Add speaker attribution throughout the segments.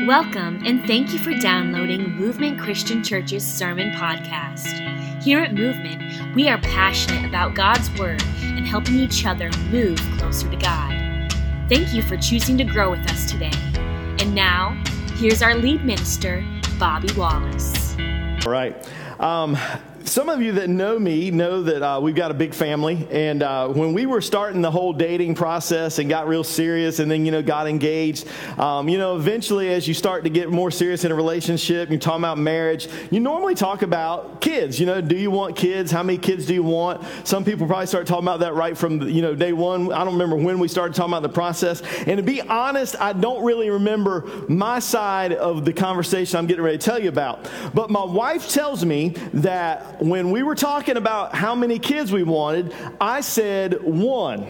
Speaker 1: Welcome, and thank you for downloading Movement Christian Church's Sermon Podcast. Here at Movement, we are passionate about God's Word and helping each other move closer to God. Thank you for choosing to grow with us today. And now, here's our lead minister, Bobby Wallace.
Speaker 2: All right. Some of you that know me know that we've got a big family, and when we were starting the whole dating process and got real serious and then, got engaged, eventually as you start to get more serious in a relationship, you're talking about marriage, you normally talk about kids. Do you want kids? How many kids do you want? Some people probably start talking about that right from, day one. I don't remember when we started talking about the process. And to be honest, I don't really remember my side of the conversation I'm getting ready to tell you about. But my wife tells me that when we were talking about how many kids we wanted, I said one.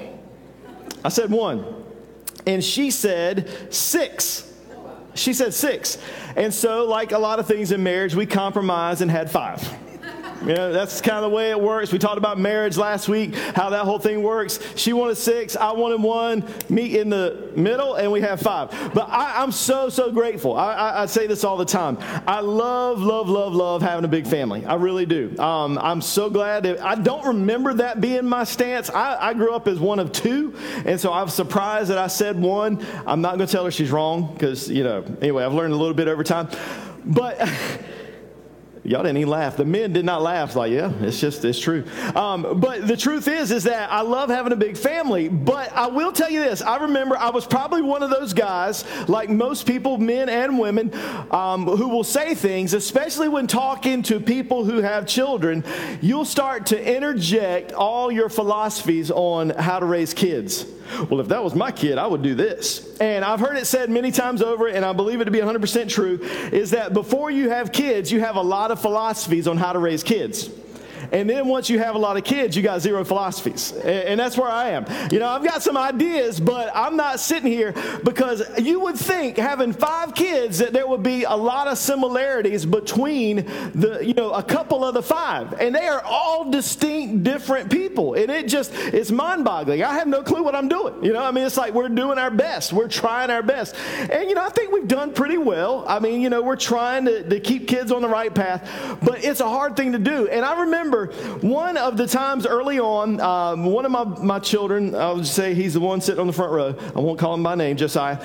Speaker 2: And she said 6. She said 6. And so, like a lot of things in marriage, we compromised and had 5. That's kind of the way it works. We talked about marriage last week, how that whole thing works. She wanted 6, I wanted 1, meet in the middle, and we have 5. But I'm so grateful. I say this all the time. I love having a big family. I really do. I'm so glad that I don't remember that being my stance. I grew up as one of 2, and so I'm surprised that I said 1. I'm not going to tell her she's wrong because, anyway, I've learned a little bit over time. But... Y'all didn't even laugh. The men did not laugh. Like, yeah, it's true. But the truth is that I love having a big family. But I will tell you this. I remember I was probably one of those guys, like most people, men and women, who will say things, especially when talking to people who have children. You'll start to interject all your philosophies on how to raise kids. Well, if that was my kid, I would do this. And I've heard it said many times over, and I believe it to be 100% true, is that before you have kids, you have a lot of philosophies on how to raise kids. And then once you have a lot of kids, you got 0 philosophies. And that's where I am. I've got some ideas, but I'm not sitting here because you would think having 5 kids that there would be a lot of similarities between a couple of the 5. And they are all distinct, different people. And it's mind-boggling. I have no clue what I'm doing. It's like we're doing our best. We're trying our best. And, I think we've done pretty well. We're trying to keep kids on the right path. But it's a hard thing to do. And I remember one of the times early on, one of my children, I'll just say he's the one sitting on the front row. I won't call him by name, Josiah.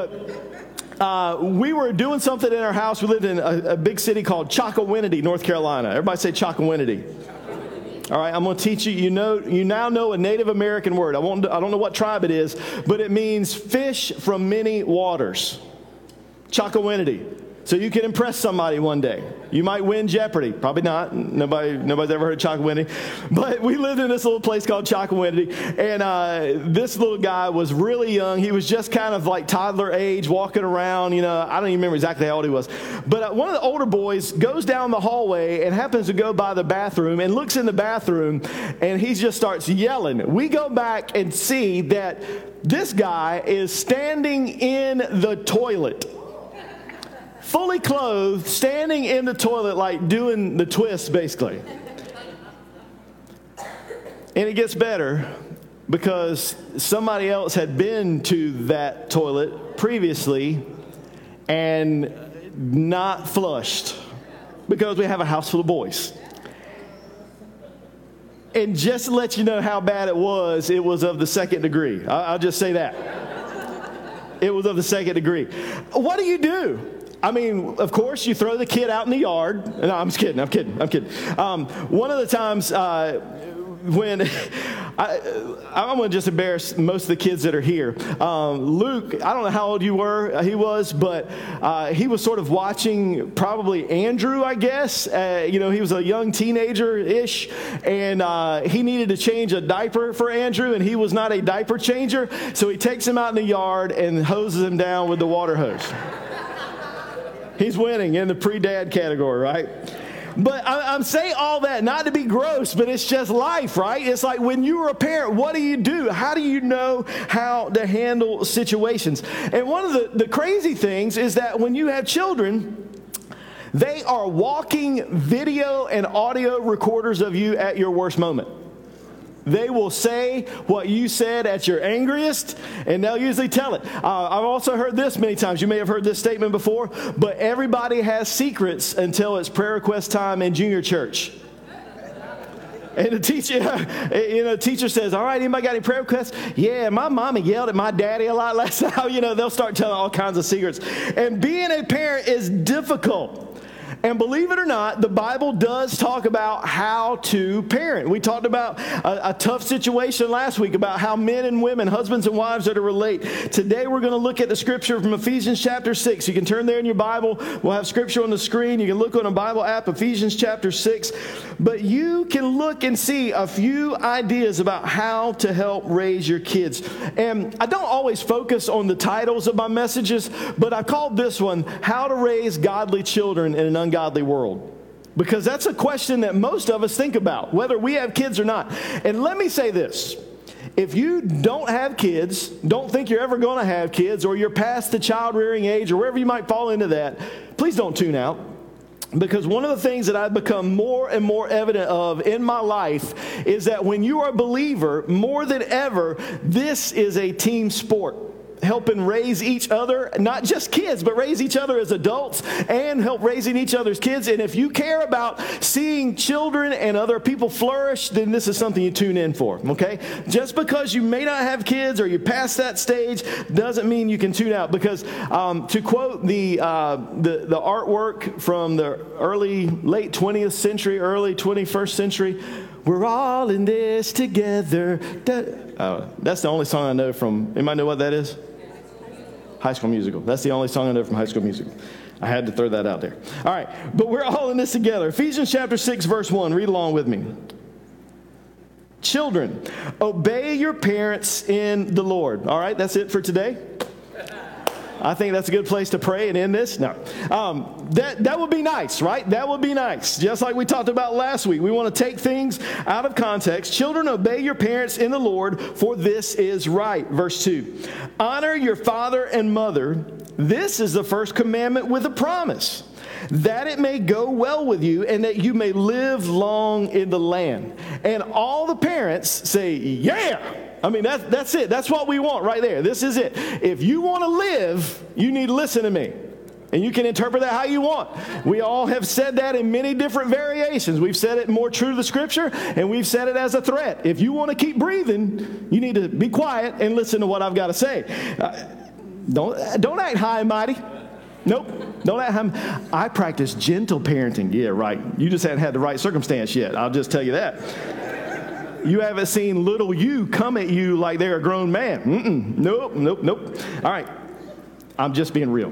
Speaker 2: But we were doing something in our house. We lived in a big city called Chocowinity, North Carolina. Everybody say Chocowinity. All right, I'm going to teach you. You now know a Native American word. I don't know what tribe it is, but it means fish from many waters. Chocowinity. So you can impress somebody one day. You might win Jeopardy. Probably not. Nobody's ever heard of Chocowinity. But we lived in this little place called Chocowinity. And this little guy was really young. He was just kind of like toddler age, walking around. I don't even remember exactly how old he was. But one of the older boys goes down the hallway and happens to go by the bathroom and looks in the bathroom. And he just starts yelling. We go back and see that this guy is standing in the toilet. Fully clothed, standing in the toilet, like doing the twist, basically. And it gets better because somebody else had been to that toilet previously and not flushed because we have a house full of boys. And just to let you know how bad it was of the 2nd degree. I'll just say that. It was of the 2nd degree. What do? Of course, you throw the kid out in the yard. No, I'm just kidding. I'm kidding. One of the times when I'm going to just embarrass most of the kids that are here. Luke, I don't know how old he was, but he was sort of watching probably Andrew, I guess. He was a young teenager-ish, and he needed to change a diaper for Andrew, and he was not a diaper changer, so he takes him out in the yard and hoses him down with the water hose. He's winning in the pre-dad category, right? But I'm saying all that not to be gross, but it's just life, right? It's like when you were a parent, what do? How do you know how to handle situations? And one of the crazy things is that when you have children, they are walking video and audio recorders of you at your worst moment. They will say what you said at your angriest, and they'll usually tell it. I've also heard this many times. You may have heard this statement before, but everybody has secrets until it's prayer request time in junior church. And the teacher says, all right, anybody got any prayer requests? Yeah, my mama yelled at my daddy a lot last night. They'll start telling all kinds of secrets. And being a parent is difficult. And believe it or not, the Bible does talk about how to parent. We talked about a tough situation last week about how men and women, husbands and wives are to relate. Today we're going to look at the scripture from Ephesians chapter 6. You can turn there in your Bible. We'll have scripture on the screen. You can look on a Bible app, Ephesians chapter 6. But you can look and see a few ideas about how to help raise your kids. And I don't always focus on the titles of my messages, but I called this one, How to Raise Godly Children in an Ungodly World. Because that's a question that most of us think about, whether we have kids or not. And let me say this. If you don't have kids, don't think you're ever going to have kids, or you're past the child rearing age, or wherever you might fall into that, please don't tune out. Because one of the things that I've become more and more evident of in my life is that when you are a believer, more than ever, this is a team sport. Helping raise each other, not just kids, but raise each other as adults and help raising each other's kids. And if you care about seeing children and other people flourish, then this is something you tune in for, okay? Just because you may not have kids or you're past that stage doesn't mean you can tune out. Because to quote the artwork from the late 20th century, early 21st century, we're all in this together. That's the only song I know from, anybody know what that is? High School Musical. That's the only song I know from High School Musical. I had to throw that out there. All right, but we're all in this together. Ephesians chapter 6, verse 1. Read along with me. Children, obey your parents in the Lord. All right, that's it for today. I think that's a good place to pray and end this. No. That would be nice, right? That would be nice. Just like we talked about last week. We want to take things out of context. Children, obey your parents in the Lord, for this is right. Verse 2. Honor your father and mother. This is the first commandment with a promise, that it may go well with you and that you may live long in the land. And all the parents say, yeah. I mean, that's it. That's what we want right there. This is it. If you want to live, you need to listen to me. And you can interpret that how you want. We all have said that in many different variations. We've said it more true to the scripture, and we've said it as a threat. If you want to keep breathing, you need to be quiet and listen to what I've got to say. Don't act high and mighty. Nope. Don't act high. I practice gentle parenting. Yeah, right. You just haven't had the right circumstance yet. I'll just tell you that. You haven't seen little you come at you like they're a grown man. Nope. All right. I'm just being real.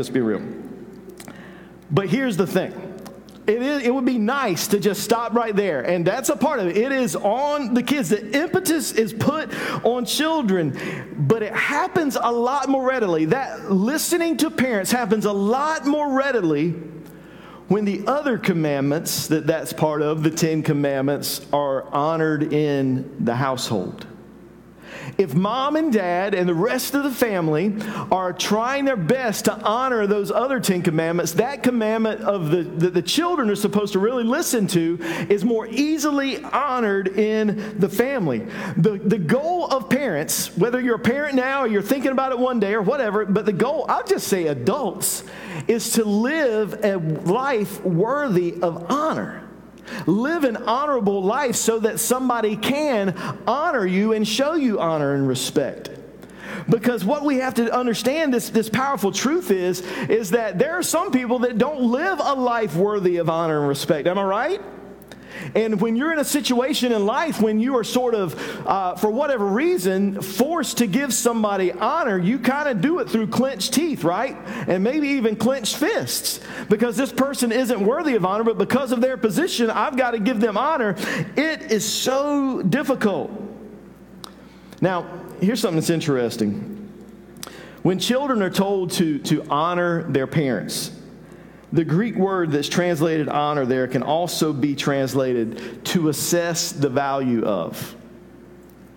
Speaker 2: But here's the thing. It would be nice to just stop right there. And that's a part of it. It is on the kids. The impetus is put on children. But it happens a lot more readily. That listening to parents happens a lot more readily when the other commandments that's part of, the 10 Commandments, are honored in the household. If mom and dad and the rest of the family are trying their best to honor those other 10 commandments, that commandment of the children are supposed to really listen to is more easily honored in the family. The goal of parents, whether you're a parent now or you're thinking about it one day or whatever, but the goal, I'll just say adults, is to live a life worthy of honor. Live an honorable life so that somebody can honor you and show you honor and respect. Because what we have to understand, this powerful truth is that there are some people that don't live a life worthy of honor and respect. Am I right? And when you're in a situation in life when you are sort of, for whatever reason, forced to give somebody honor, you kind of do it through clenched teeth, right? And maybe even clenched fists. Because this person isn't worthy of honor, but because of their position, I've got to give them honor. It is so difficult. Now, here's something that's interesting. When children are told to honor their parents, the Greek word that's translated honor there can also be translated to assess the value of.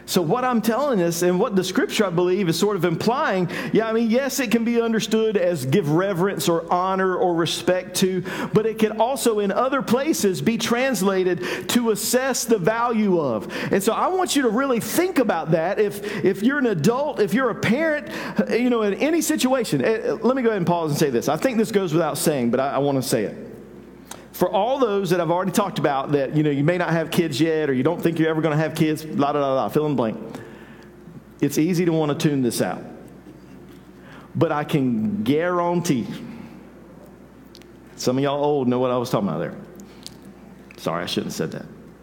Speaker 2: So what I'm telling us and what the scripture, I believe, is sort of implying, yes, it can be understood as give reverence or honor or respect to, but it can also in other places be translated to assess the value of. And so I want you to really think about that. If you're an adult, if you're a parent, in any situation, let me go ahead and pause and say this. I think this goes without saying, but I want to say it. For all those that I've already talked about that, you may not have kids yet or you don't think you're ever going to have kids, blah, blah, blah, fill in the blank. It's easy to want to tune this out. But I can guarantee, some of y'all old know what I was talking about there. Sorry, I shouldn't have said that.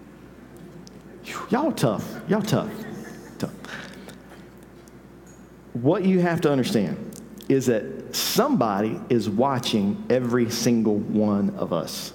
Speaker 2: Y'all tough. Y'all tough. What you have to understand is that somebody is watching every single one of us.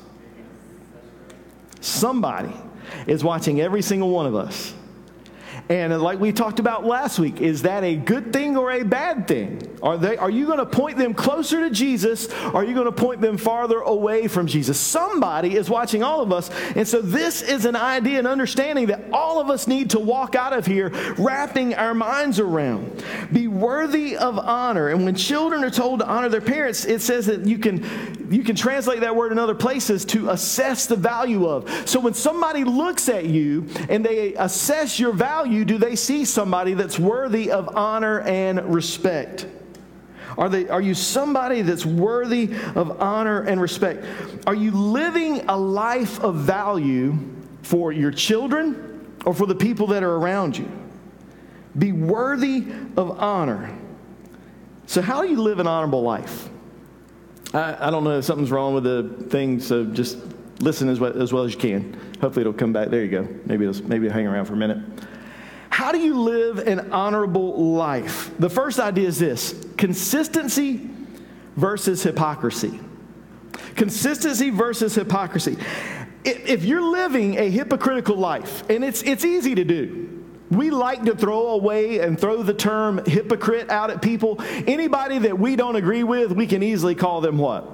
Speaker 2: Somebody is watching every single one of us. And like we talked about last week, is that a good thing or a bad thing? Are you going to point them closer to Jesus? Or are you going to point them farther away from Jesus? Somebody is watching all of us. And so this is an idea and understanding that all of us need to walk out of here wrapping our minds around. Be worthy of honor. And when children are told to honor their parents, it says that you can translate that word in other places to assess the value of. So when somebody looks at you and they assess your value, do they see somebody that's worthy of honor and respect? Are you somebody that's worthy of honor and respect? Are you living a life of value for your children or for the people that are around you? Be worthy of honor. So how do you live an honorable life? I don't know if something's wrong with the thing, so just listen as well as you can. Hopefully it'll come back. There you go. Maybe it'll hang around for a minute. How do you live an honorable life? The first idea is this: consistency versus hypocrisy. Consistency versus hypocrisy. If you're living a hypocritical life, and it's easy to do. We like to throw away and throw the term hypocrite out at people. Anybody that we don't agree with, we can easily call them what?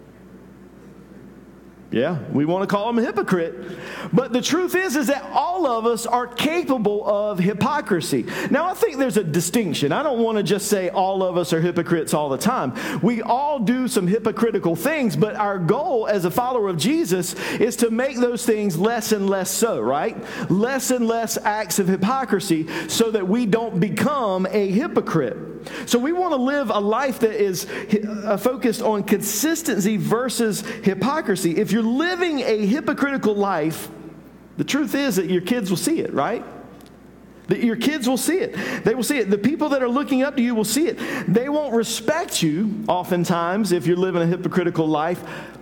Speaker 2: Yeah, we want to call them a hypocrite. But the truth is that all of us are capable of hypocrisy. Now, I think there's a distinction. I don't want to just say all of us are hypocrites all the time. We all do some hypocritical things, but our goal as a follower of Jesus is to make those things less and less so, right? Less and less acts of hypocrisy so that we don't become a hypocrite. So we want to live a life that is focused on consistency versus hypocrisy. If you're living a hypocritical life, the truth is that your kids will see it, right? That your kids will see it. They will see it. The people that are looking up to you will see it. They won't respect you oftentimes if you're living a hypocritical life,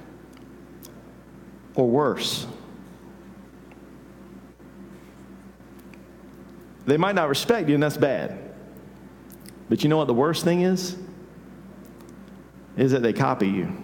Speaker 2: or worse. They might not respect you, and that's bad. But you know what the worst thing is? Is that they copy you.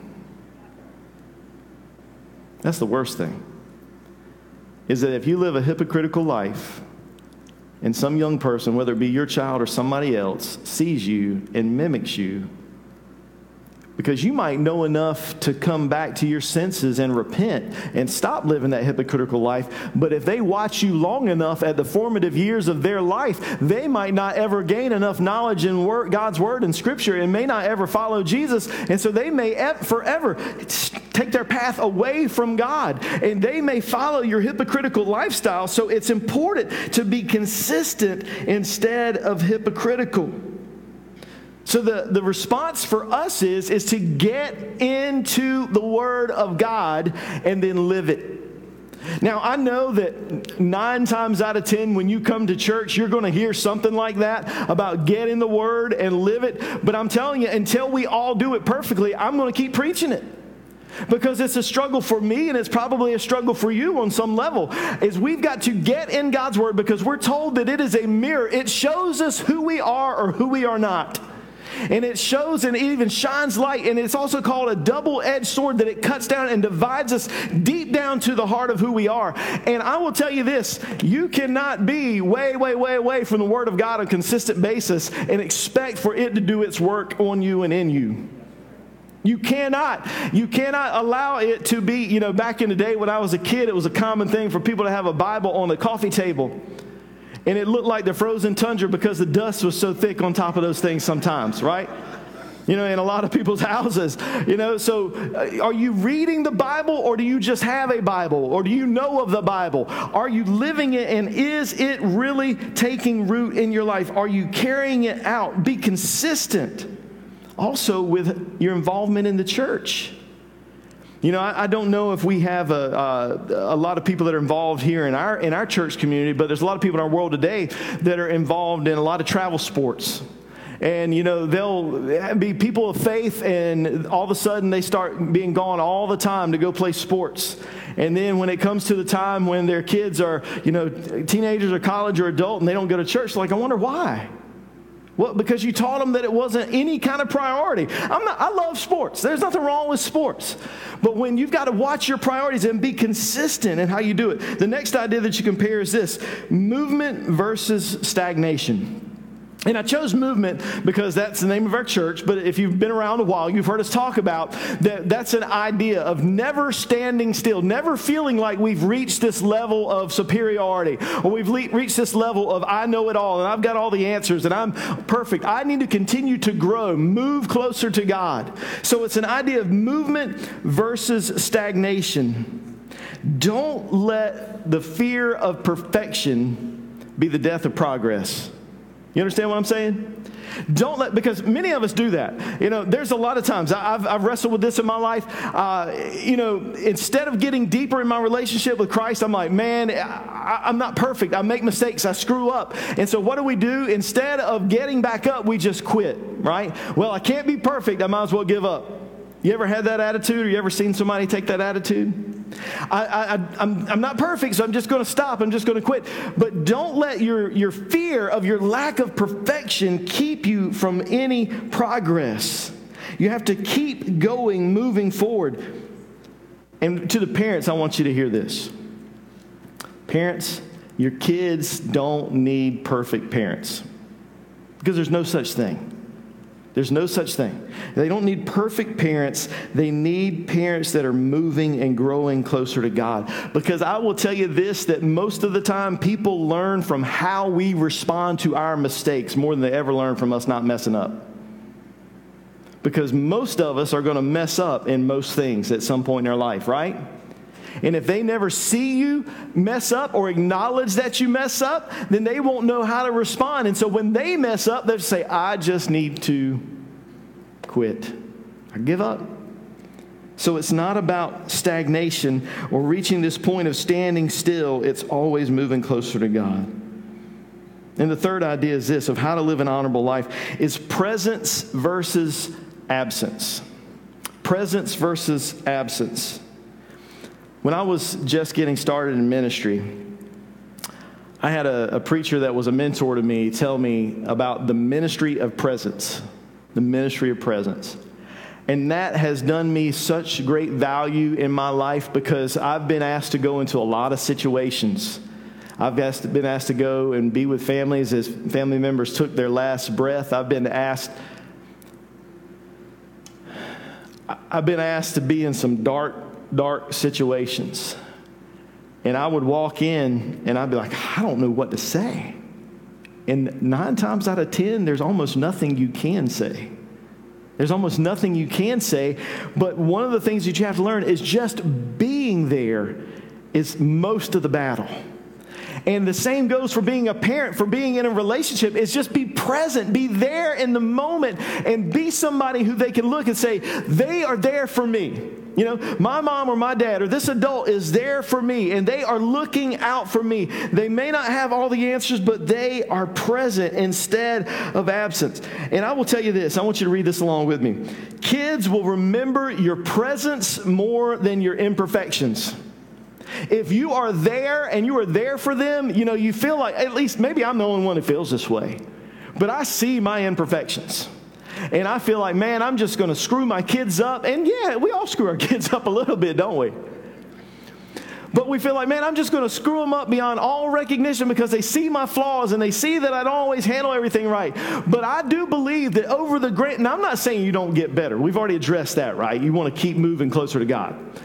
Speaker 2: That's the worst thing. Is that if you live a hypocritical life and some young person, whether it be your child or somebody else, sees you and mimics you, because you might know enough to come back to your senses and repent and stop living that hypocritical life. But if they watch you long enough at the formative years of their life, they might not ever gain enough knowledge in God's Word and Scripture and may not ever follow Jesus. And so they may forever take their path away from God. And they may follow your hypocritical lifestyle. So it's important to be consistent instead of hypocritical. So the response for us is to get into the Word of God and then live it. Now, I know that 9 times out of 10 when you come to church, you're going to hear something like that about get in the Word and live it. But I'm telling you, until we all do it perfectly, I'm going to keep preaching it. Because it's a struggle for me, and it's probably a struggle for you on some level, is we've got to get in God's Word because we're told that it is a mirror. It shows us who we are or who we are not. And it shows and it even shines light. And it's also called a double-edged sword, that it cuts down and divides us deep down to the heart of who we are. And I will tell you this, you cannot be way, way, way, way from the Word of God on a consistent basis and expect for it to do its work on you and in you. You cannot allow it to be, back in the day when I was a kid, it was a common thing for people to have a Bible on the coffee table. And it looked like the frozen tundra because the dust was so thick on top of those things sometimes, right? In a lot of people's houses, so are you reading the Bible, or do you just have a Bible, or do you know of the Bible? Are you living it, and is it really taking root in your life? Are you carrying it out? Be consistent also with your involvement in the church. I don't know if we have a lot of people that are involved here in our church community, but there's a lot of people in our world today that are involved in a lot of travel sports. And, they'll be people of faith, and all of a sudden they start being gone all the time to go play sports. And then when it comes to the time when their kids are, teenagers or college or adult, and they don't go to church, I wonder why. Well, because you taught them that it wasn't any kind of priority. I love sports. There's nothing wrong with sports. But when you've got to watch your priorities and be consistent in how you do it. The next idea that you compare is this: movement versus stagnation. And I chose movement because that's the name of our church, but if you've been around a while, you've heard us talk about that's an idea of never standing still, never feeling like we've reached this level of superiority, or we've reached this level of I know it all, and I've got all the answers, and I'm perfect. I need to continue to grow, move closer to God. So it's an idea of movement versus stagnation. Don't let the fear of perfection be the death of progress. You understand what I'm saying? Because many of us do that. There's a lot of times I've wrestled with this in my life. Instead of getting deeper in my relationship with Christ, I'm like, man, I'm not perfect. I make mistakes. I screw up. And so what do? Instead of getting back up, we just quit, right? Well, I can't be perfect. I might as well give up. You ever had that attitude, or you ever seen somebody take that attitude? I'm not perfect, so I'm just going to stop. I'm just going to quit. But don't let your fear of your lack of perfection keep you from any progress. You have to keep going, moving forward. And to the parents, I want you to hear this. Parents, your kids don't need perfect parents, because there's no such thing. There's no such thing. They don't need perfect parents. They need parents that are moving and growing closer to God. Because I will tell you this, that most of the time people learn from how we respond to our mistakes more than they ever learn from us not messing up. Because most of us are going to mess up in most things at some point in our life, right? And if they never see you mess up or acknowledge that you mess up, then they won't know how to respond. And so when they mess up, they'll say, I just need to quit. I give up. So it's not about stagnation or reaching this point of standing still. It's always moving closer to God. And the third idea is this, of how to live an honorable life, is presence versus absence. Presence versus absence. When I was just getting started in ministry, I had a preacher that was a mentor to me tell me about the ministry of presence. The ministry of presence. And that has done me such great value in my life, because I've been asked to go into a lot of situations. I've been asked to go and be with families as family members took their last breath. I've been asked to be in some dark situations. And I would walk in and I'd be like, I don't know what to say. And 9 times out of 10, there's almost nothing you can say. There's almost nothing you can say. But one of the things that you have to learn is just being there is most of the battle. And the same goes for being a parent, for being in a relationship. Is just be present, be there in the moment, and be somebody who they can look and say, they are there for me. My mom or my dad or this adult is there for me, and they are looking out for me. They may not have all the answers, but they are present instead of absence. And I will tell you this. I want you to read this along with me. Kids will remember your presence more than your imperfections. If you are there and you are there for them, you feel like, at least maybe I'm the only one who feels this way, but I see my imperfections. And I feel like, man, I'm just going to screw my kids up. And yeah, we all screw our kids up a little bit, don't we? But we feel like, man, I'm just going to screw them up beyond all recognition because they see my flaws and they see that I don't always handle everything right. But I do believe that over the great, and I'm not saying you don't get better. We've already addressed that, right? You want to keep moving closer to God.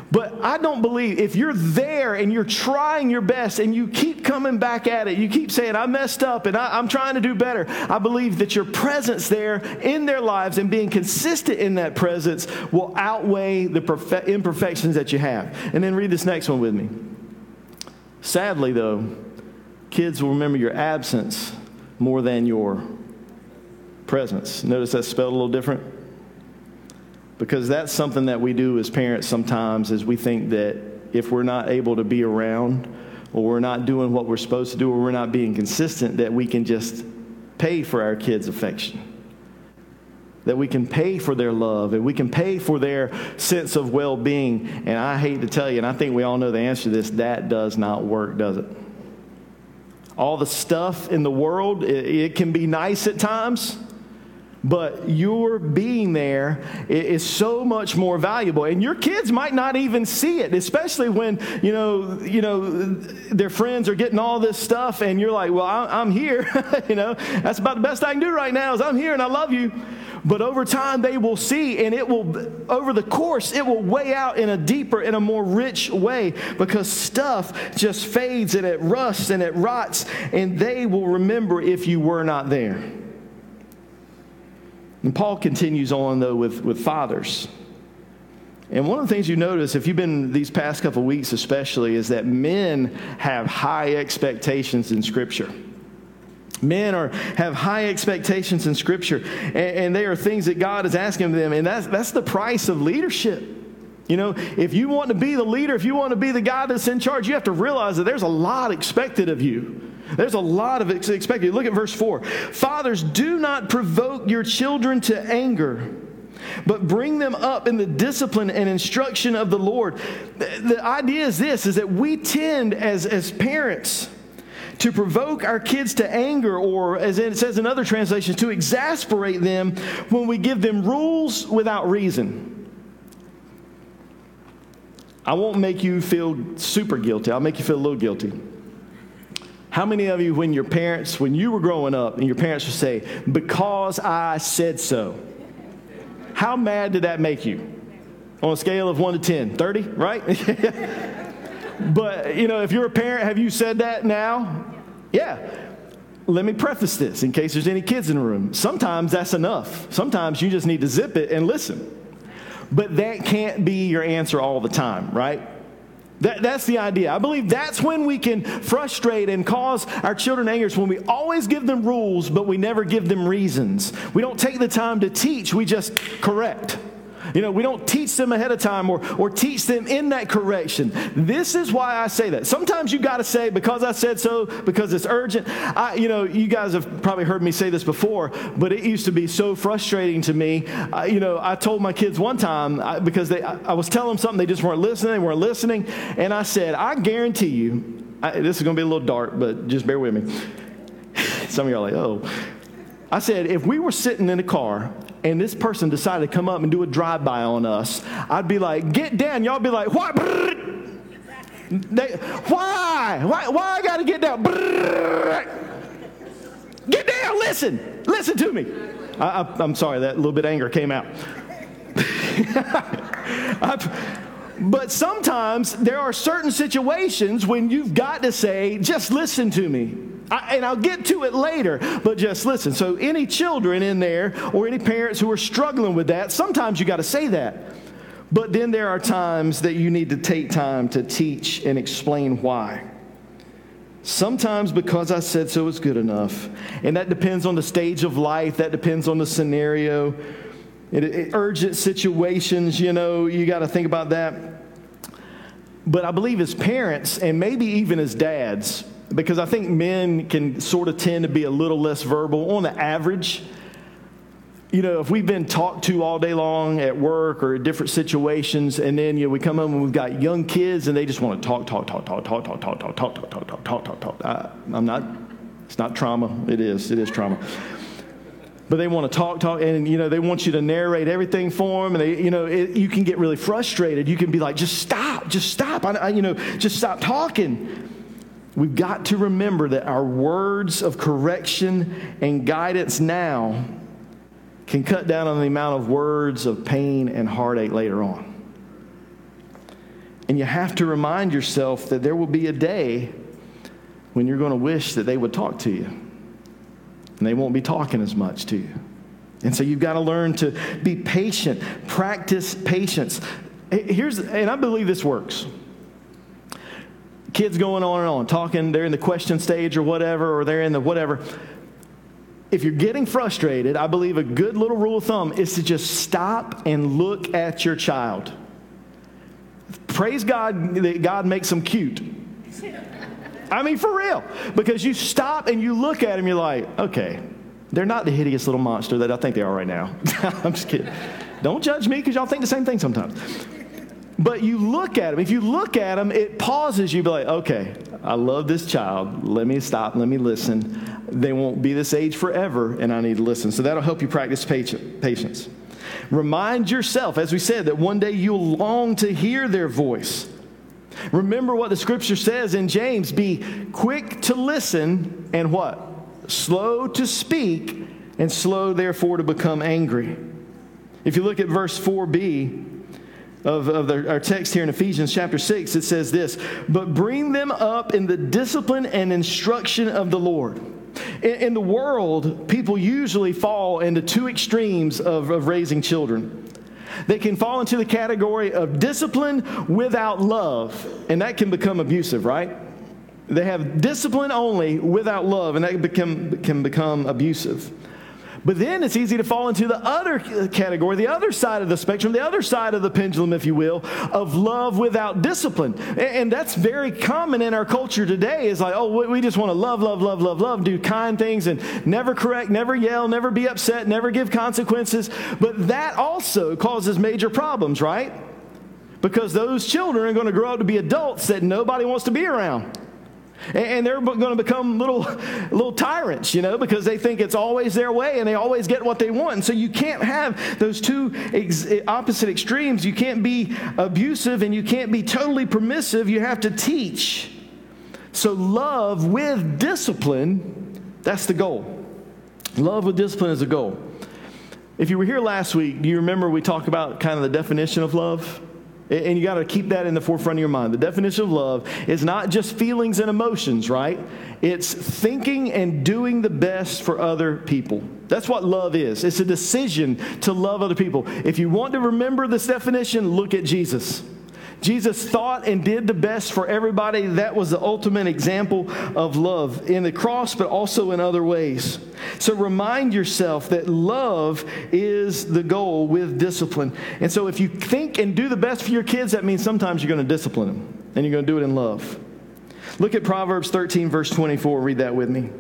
Speaker 2: But I don't believe if you're there and you're trying your best and you keep coming back at it, you keep saying, I messed up and I'm trying to do better. I believe that your presence there in their lives and being consistent in that presence will outweigh the imperfections that you have. And then read this next one with me. Sadly, though, kids will remember your absence more than your presence. Notice that's spelled a little different. Because that's something that we do as parents sometimes, is we think that if we're not able to be around, or we're not doing what we're supposed to do, or we're not being consistent, that we can just pay for our kids' affection. That we can pay for their love, and we can pay for their sense of well-being. And I hate to tell you, and I think we all know the answer to this, that does not work, does it? All the stuff in the world, it can be nice at times, but your being there is so much more valuable. And your kids might not even see it, especially when, you know, their friends are getting all this stuff and you're like, well, I'm here. You know, that's about the best I can do right now is I'm here and I love you. But over time they will see, and it will, over the course, it will weigh out in a deeper, in a more rich way, because stuff just fades and it rusts and it rots, and they will remember if you were not there. And Paul continues on, though, with fathers. And one of the things you notice, if you've been these past couple of weeks especially, is that men have high expectations in Scripture. Men have high expectations in Scripture, and they are things that God is asking of them, and that's the price of leadership. You know, if you want to be the leader, if you want to be the guy that's in charge, you have to realize that there's a lot expected of you. There's a lot of expected. Look at verse 4. Fathers, do not provoke your children to anger, but bring them up in the discipline and instruction of the Lord. The idea is this, is that we tend as parents to provoke our kids to anger, or as it says in other translations, to exasperate them when we give them rules without reason. I won't make you feel super guilty. I'll make you feel a little guilty. How many of you, when you were growing up, and your parents would say, because I said so? How mad did that make you? On a scale of 1 to 10, 30, right? But, you know, if you're a parent, have you said that now? Yeah. Let me preface this in case there's any kids in the room. Sometimes that's enough. Sometimes you just need to zip it and listen. But that can't be your answer all the time, right? That's the idea. I believe that's when we can frustrate and cause our children anger, is when we always give them rules, but we never give them reasons. We don't take the time to teach, we just correct. You know, we don't teach them ahead of time or teach them in that correction. This is why I say that. Sometimes you got to say, because I said so, because it's urgent. You guys have probably heard me say this before, but it used to be so frustrating to me. I told my kids one time, because I was telling them something, they just weren't listening. And I said, I guarantee you, this is going to be a little dark, but just bear with me. Some of you are like, oh. I said, if we were sitting in a car and this person decided to come up and do a drive-by on us, I'd be like, get down. Y'all be like, what? Why? Why I got to get down? Get down, listen to me. I'm sorry, that little bit of anger came out. But sometimes there are certain situations when you've got to say, just listen to me. And I'll get to it later, but just listen. So any children in there or any parents who are struggling with that, sometimes you got to say that. But then there are times that you need to take time to teach and explain why. Sometimes because I said so is good enough. And that depends on the stage of life. That depends on the scenario. Urgent situations, you got to think about that. But I believe as parents, and maybe even as dads, because I think men can sort of tend to be a little less verbal on the average. If we've been talked to all day long at work or at different situations, and then we come home and we've got young kids and they just want to talk. It's not trauma. It is trauma. But they want to talk, and they want you to narrate everything for them, and you can get really frustrated. You can be like, just stop, just stop talking. We've got to remember that our words of correction and guidance now can cut down on the amount of words of pain and heartache later on. And you have to remind yourself that there will be a day when you're going to wish that they would talk to you. And they won't be talking as much to you. And so you've got to learn to be patient. Practice patience. And I believe this works. Kids going on and on, talking, they're in the question stage or whatever, or they're in the whatever. If you're getting frustrated, I believe a good little rule of thumb is to just stop and look at your child. Praise God that God makes them cute. I mean, for real. Because you stop and you look at them, you're like, okay, they're not the hideous little monster that I think they are right now. I'm just kidding. Don't judge me because y'all think the same thing sometimes. But you look at them. If you look at them, it pauses you. Be like, okay, I love this child. Let me stop. Let me listen. They won't be this age forever, and I need to listen. So that'll help you practice patience. Remind yourself, as we said, that one day you'll long to hear their voice. Remember what the scripture says in James, be quick to listen and what? Slow to speak and slow therefore to become angry. If you look at verse 4b of our text here in Ephesians chapter 6, it says this, but bring them up in the discipline and instruction of the Lord. In the world, people usually fall into two extremes of raising children. They can fall into the category of discipline without love, and that can become abusive, right? They have discipline only without love, and that can become abusive. But then it's easy to fall into the other category, the other side of the spectrum, the other side of the pendulum, if you will, of love without discipline. And that's very common in our culture today. Is like, oh, we just want to love, do kind things and never correct, never yell, never be upset, never give consequences. But that also causes major problems, right? Because those children are going to grow up to be adults that nobody wants to be around. And they're going to become little tyrants, because they think it's always their way and they always get what they want. And so you can't have those two opposite extremes. You can't be abusive and you can't be totally permissive. You have to teach. So love with discipline, that's the goal. Love with discipline is the goal. If you were here last week, do you remember we talked about kind of the definition of love? And you got to keep that in the forefront of your mind. The definition of love is not just feelings and emotions, right? It's thinking and doing the best for other people. That's what love is. It's a decision to love other people. If you want to remember this definition, look at Jesus. Jesus thought and did the best for everybody. That was the ultimate example of love in the cross, but also in other ways. So remind yourself that love is the goal with discipline. And so if you think and do the best for your kids, that means sometimes you're going to discipline them, and you're going to do it in love. Look at Proverbs 13, verse 24. Read that with me.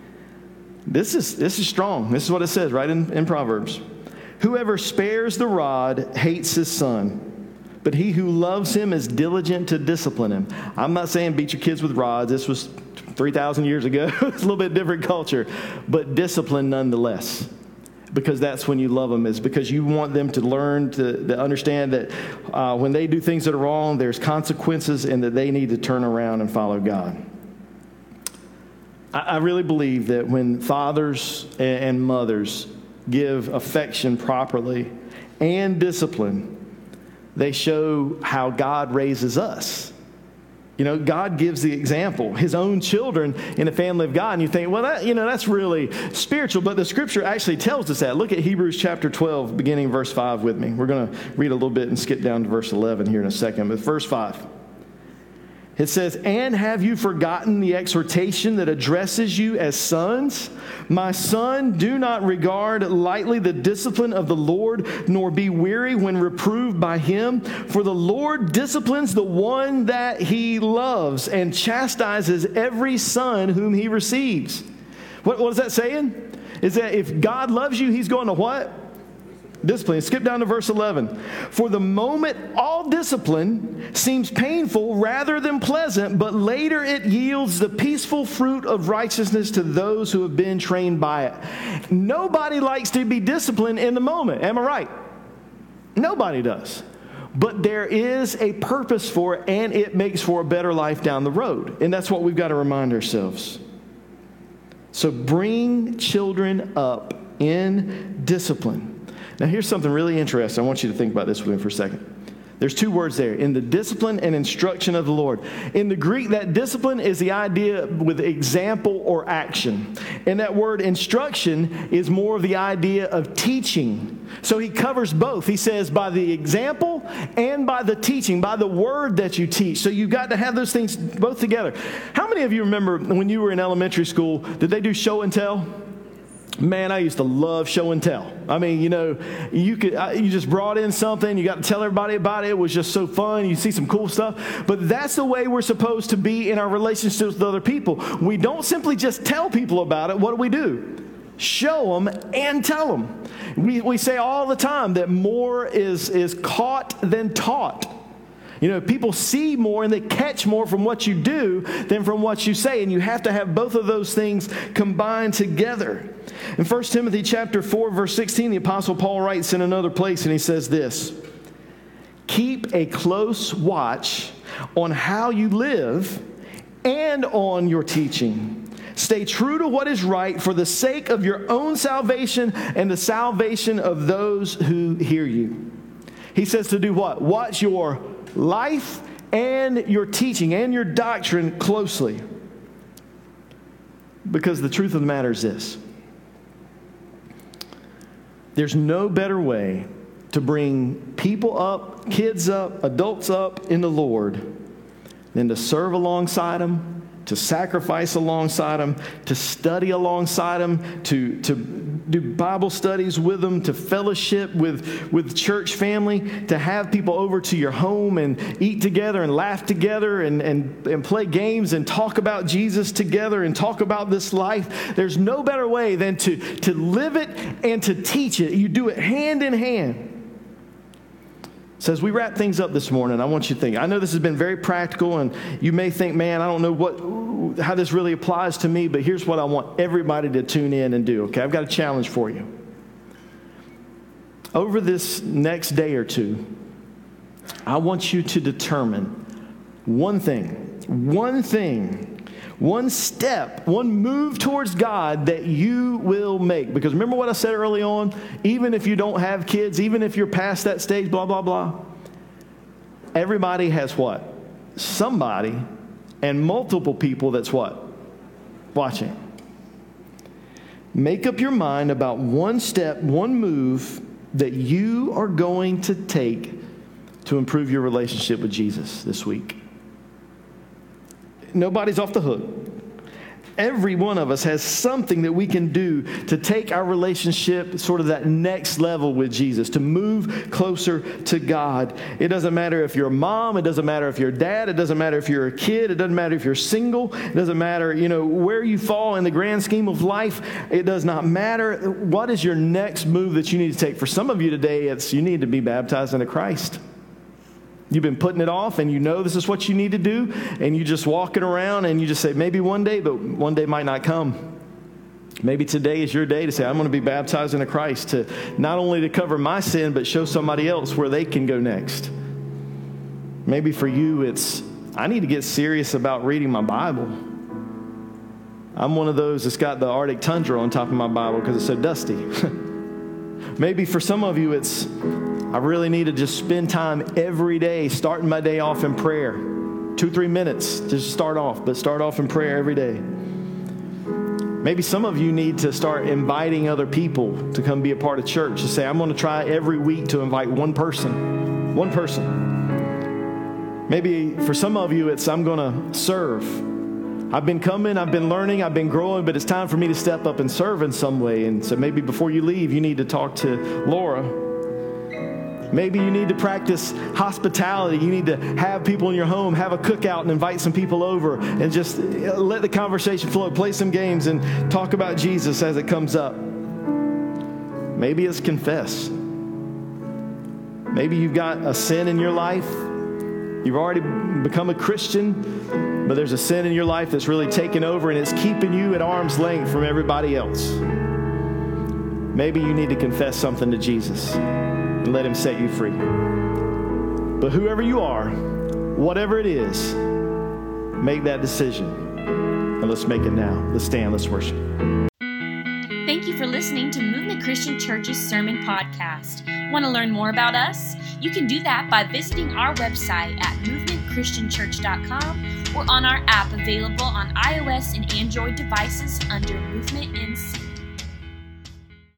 Speaker 2: This is strong. This is what it says right in Proverbs. Whoever spares the rod hates his son, but he who loves him is diligent to discipline him. I'm not saying beat your kids with rods. This was 3,000 years ago. It's a little bit different culture. But discipline nonetheless. Because that's when you love them, is because you want them to learn to understand that when they do things that are wrong, there's consequences and that they need to turn around and follow God. I really believe that when fathers and mothers give affection properly and discipline, they show how God raises us. God gives the example, his own children in the family of God. And you think, well, that's really spiritual. But the scripture actually tells us that. Look at Hebrews chapter 12, beginning verse 5 with me. We're going to read a little bit and skip down to verse 11 here in a second. But verse 5. It says, and have you forgotten the exhortation that addresses you as sons? My son, do not regard lightly the discipline of the Lord, nor be weary when reproved by him. For the Lord disciplines the one that he loves and chastises every son whom he receives. What is that saying? Is that if God loves you, he's going to what? Discipline. Skip down to verse 11. For the moment, all discipline seems painful rather than pleasant, but later it yields the peaceful fruit of righteousness to those who have been trained by it. Nobody likes to be disciplined in the moment. Am I right? Nobody does. But there is a purpose for it, and it makes for a better life down the road. And that's what we've got to remind ourselves. So bring children up in discipline. Now, here's something really interesting. I want you to think about this with me for a second. There's two words there, in the discipline and instruction of the Lord. In the Greek, that discipline is the idea with example or action. And that word instruction is more of the idea of teaching. So he covers both. He says by the example and by the teaching, by the word that you teach. So you've got to have those things both together. How many of you remember when you were in elementary school, did they do show and tell? Man, I used to love show and tell. I mean, you just brought in something, you got to tell everybody about it. It was just so fun. You see some cool stuff. But that's the way we're supposed to be in our relationships with other people. We don't simply just tell people about it. What do? Show them and tell them. We say all the time that more is caught than taught. People see more and they catch more from what you do than from what you say. And you have to have both of those things combined together. In 1 Timothy chapter 4, verse 16, the Apostle Paul writes in another place, and he says this: keep a close watch on how you live and on your teaching. Stay true to what is right for the sake of your own salvation and the salvation of those who hear you. He says to do what? Watch your life and your teaching and your doctrine closely. Because the truth of the matter is this: there's no better way to bring people up, kids up, adults up in the Lord than to serve alongside them, to sacrifice alongside them, to study alongside them, to do Bible studies with them, to fellowship with church family, to have people over to your home and eat together and laugh together and play games and talk about Jesus together and talk about this life. There's no better way than to live it and to teach it. You do it hand in hand. So as we wrap things up this morning, I want you to think. I know this has been very practical, and you may think, man, I don't know how this really applies to me, but here's what I want everybody to tune in and do, okay? I've got a challenge for you. Over this next day or two, I want you to determine one thing, one step, one move towards God that you will make. Because remember what I said early on? Even if you don't have kids, even if you're past that stage, blah, blah, blah. Everybody has what? Somebody and multiple people that's what? Watching. Make up your mind about one step, one move that you are going to take to improve your relationship with Jesus this week. Nobody's off the hook. Every one of us has something that we can do to take our relationship sort of that next level with Jesus, to move closer to God. It doesn't matter if you're a mom. It doesn't matter if you're a dad. It doesn't matter if you're a kid. It doesn't matter if you're single. It doesn't matter, where you fall in the grand scheme of life. It does not matter. What is your next move that you need to take? For some of you today, it's you need to be baptized into Christ. You've been putting it off, and this is what you need to do, and you just walking around, and you just say, maybe one day, but one day might not come. Maybe today is your day to say, I'm going to be baptized into Christ, to not only to cover my sin, but show somebody else where they can go next. Maybe for you, it's, I need to get serious about reading my Bible. I'm one of those that's got the Arctic tundra on top of my Bible because it's so dusty. Maybe for some of you, it's, I really need to just spend time every day, starting my day off in prayer. 2-3 minutes to start off, but start off in prayer every day. Maybe some of you need to start inviting other people to come be a part of church. To say, I'm going to try every week to invite one person. One person. Maybe for some of you, it's I'm going to serve. I've been coming, I've been learning, I've been growing, but it's time for me to step up and serve in some way. And so maybe before you leave, you need to talk to Laura. Maybe you need to practice hospitality. You need to have people in your home, have a cookout and invite some people over and just let the conversation flow, play some games and talk about Jesus as it comes up. Maybe it's confess. Maybe you've got a sin in your life. You've already become a Christian, but there's a sin in your life that's really taken over and it's keeping you at arm's length from everybody else. Maybe you need to confess something to Jesus and let him set you free. But whoever you are, whatever it is, make that decision. And let's make it now. Let's stand, let's worship.
Speaker 1: Thank you for listening to Movement Christian Church's Sermon Podcast. Want to learn more about us? You can do that by visiting our website at movementchristianchurch.com or on our app available on iOS and Android devices under Movement NC.